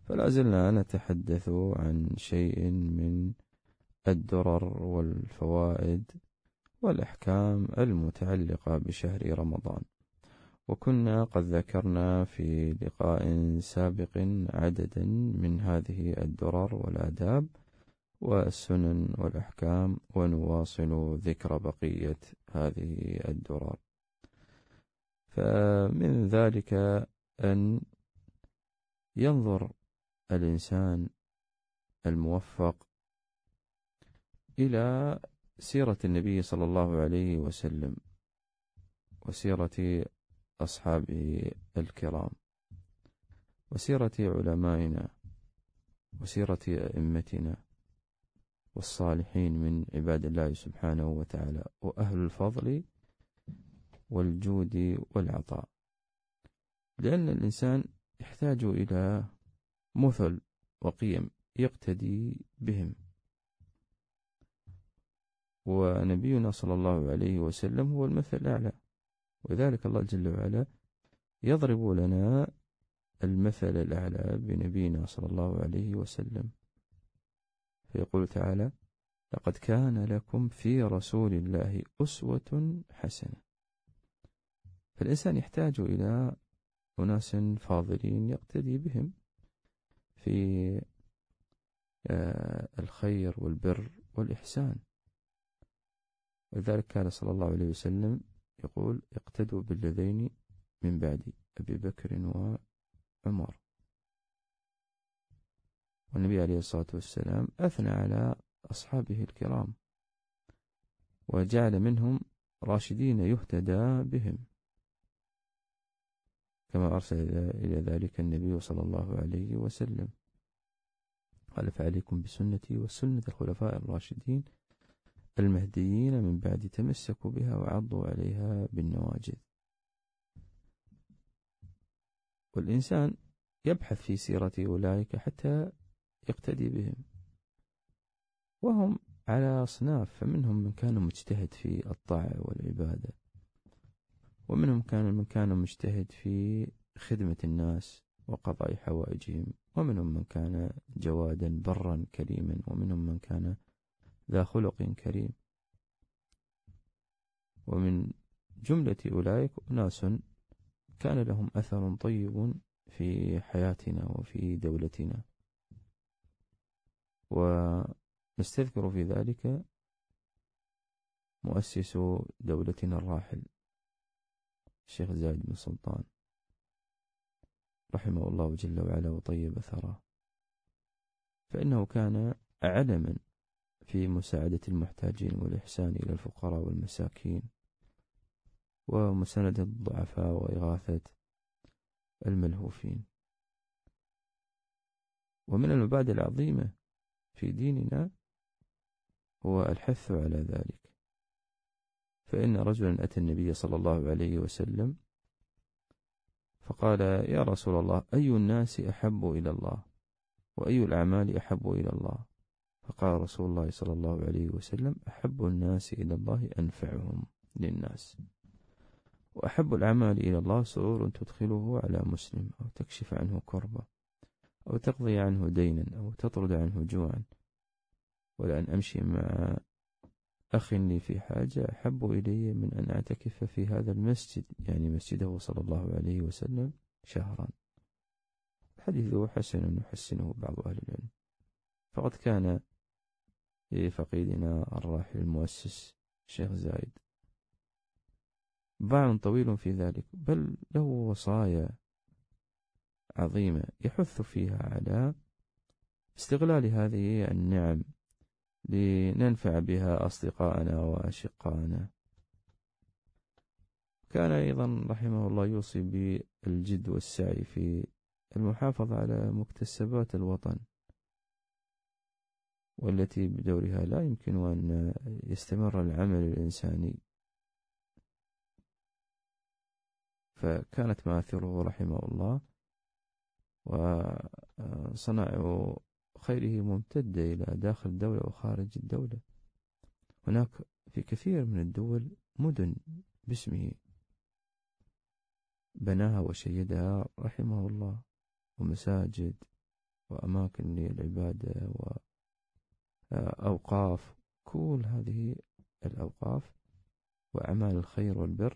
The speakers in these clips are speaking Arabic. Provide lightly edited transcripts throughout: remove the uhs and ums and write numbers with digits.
فلا زلنا نتحدث عن شيء من الدرر والفوائد والأحكام المتعلقة بشهر رمضان. وكنا قد ذكرنا في لقاء سابق عددا من هذه الدرر والآداب والسنن والأحكام، ونواصل ذكر بقية هذه الدرر. فمن ذلك أن ينظر الإنسان الموفق إلى سيرة النبي صلى الله عليه وسلم وسيرة أصحابه الكرام وسيرة علمائنا وسيرة أئمتنا والصالحين من عباد الله سبحانه وتعالى وأهل الفضل والجود والعطاء، لأن الإنسان يحتاج إلى مثل وقيم يقتدي بهم. ونبينا صلى الله عليه وسلم هو المثل الأعلى، وذلك الله جل وعلا يضرب لنا المثل الأعلى بنبينا صلى الله عليه وسلم، فيقول تعالى: لقد كان لكم في رسول الله أسوة حسنة. فالإنسان يحتاج إلى أناس فاضلين يقتدي بهم في الخير والبر والإحسان. ولذلك كان صلى الله عليه وسلم يقول: اقتدوا بالذين من بعدي، أبي بكر وعمر. والنبي عليه الصلاة والسلام أثنى على أصحابه الكرام وجعل منهم راشدين يهتدى بهم، كما أرسل إلى ذلك النبي صلى الله عليه وسلم، قال: فعليكم بسنتي وسنة الخلفاء الراشدين المهديين من بعد، تمسكوا بها وعضوا عليها بالنواجذ. والإنسان يبحث في سيرة أولئك حتى يقتدي بهم، وهم على أصناف، فمنهم من كان مجتهد في الطاعة والعبادة، ومنهم من كان مجتهد في خدمة الناس وقضاء حوائجهم، ومنهم من كان جوادا برا كريما، ومنهم من كان ذا خلق كريم. ومن جملة أولئك أناس كان لهم أثر طيب في حياتنا وفي دولتنا، ونستذكر في ذلك مؤسس دولتنا الراحل الشيخ زايد بن سلطان رحمه الله جل وعلا وطيب ثراه، فإنه كان علما في مساعدة المحتاجين والإحسان إلى الفقراء والمساكين ومساندة الضعفاء وإغاثة الملهوفين. ومن المبادئ العظيمة في ديننا هو الحث على ذلك. فإن رجلا أتى النبي صلى الله عليه وسلم فقال: يا رسول الله، أي الناس أحب إلى الله، وأي الأعمال أحب إلى الله؟ فقال رسول الله صلى الله عليه وسلم: أحب الناس إلى الله أنفعهم للناس، وأحب الأعمال إلى الله سرور تدخله على مسلم، أو تكشف عنه كربة، أو تقضي عنه دينا، أو تطرد عنه جوعا. ولأن أمشي مع أخ لي في حاجة أحب إلي من أن أعتكف في هذا المسجد، يعني مسجده صلى الله عليه وسلم، شهرا. حديثه حسن يحسنه بعض أهل العلم. فقد كان لفقيدنا الراحل المؤسس الشيخ زايد باع طويل في ذلك، بل له وصايا عظيمة يحث فيها على استغلال هذه النعم لننفع بها أصدقائنا وأشقائنا. كان أيضا رحمه الله يوصي بالجد والسعي في المحافظة على مكتسبات الوطن، والتي بدورها لا يمكن أن يستمر العمل الإنساني. فكانت مآثره رحمه الله وصنع خيره ممتدة إلى داخل الدولة وخارج الدولة. هناك في كثير من الدول مدن باسمه بناها وشيدها رحمه الله، ومساجد وأماكن للعبادة وأوقاف. كل هذه الأوقاف وأعمال الخير والبر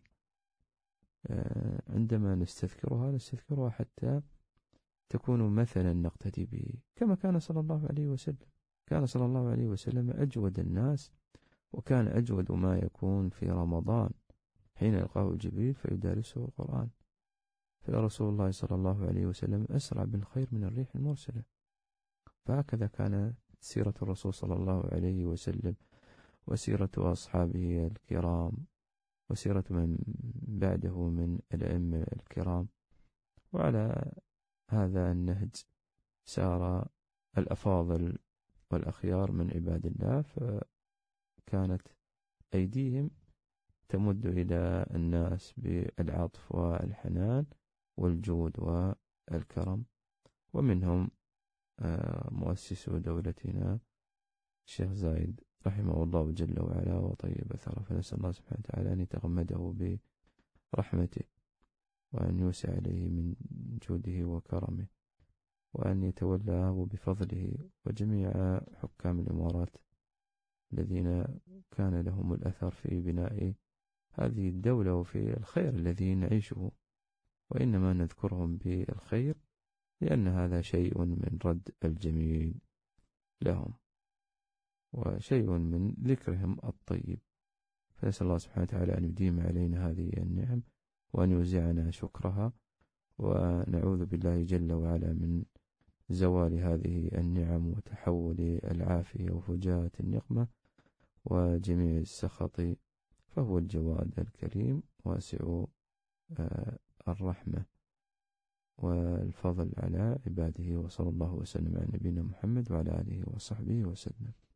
عندما نستذكرها حتى تكون مثلا نقتدي به، كما كان صلى الله عليه وسلم. كان صلى الله عليه وسلم أجود الناس، وكان أجود ما يكون في رمضان حين يلقاه جبريل فيدارسه القرآن. فرسول الله صلى الله عليه وسلم أسرع بالخير من الريح المرسلة. فهكذا كانت سيرة الرسول صلى الله عليه وسلم، وسيرة أصحابه الكرام، وسيرة من بعده من الأئمة الكرام. وعلى هذا النهج سار الأفاضل والأخيار من عباد الله، فكانت أيديهم تمد إلى الناس بالعطف والحنان والجود والكرم. ومنهم مؤسس دولتنا الشيخ زايد رحمه الله جل وعلا وطيب ثرى، فنسأل الله سبحانه وتعالى أن يتغمده برحمته، وأن يوسع عليه من جوده وكرمه، وأن يتولاه بفضله، وجميع حكام الإمارات الذين كان لهم الأثر في بناء هذه الدولة وفي الخير الذي نعيشه. وإنما نذكرهم بالخير لأن هذا شيء من رد الجميل لهم، وشيء من ذكرهم الطيب. فنسأل الله سبحانه وتعالى أن يديم علينا هذه النعم، وأن يوزعنا شكرها، ونعوذ بالله جل وعلا من زوال هذه النعم وتحول العافية وفجاءة النقمة وجميع السخط، فهو الجواد الكريم واسع الرحمة والفضل على عباده. وصلى الله وسلم على نبينا محمد وعلى آله وصحبه وسلم.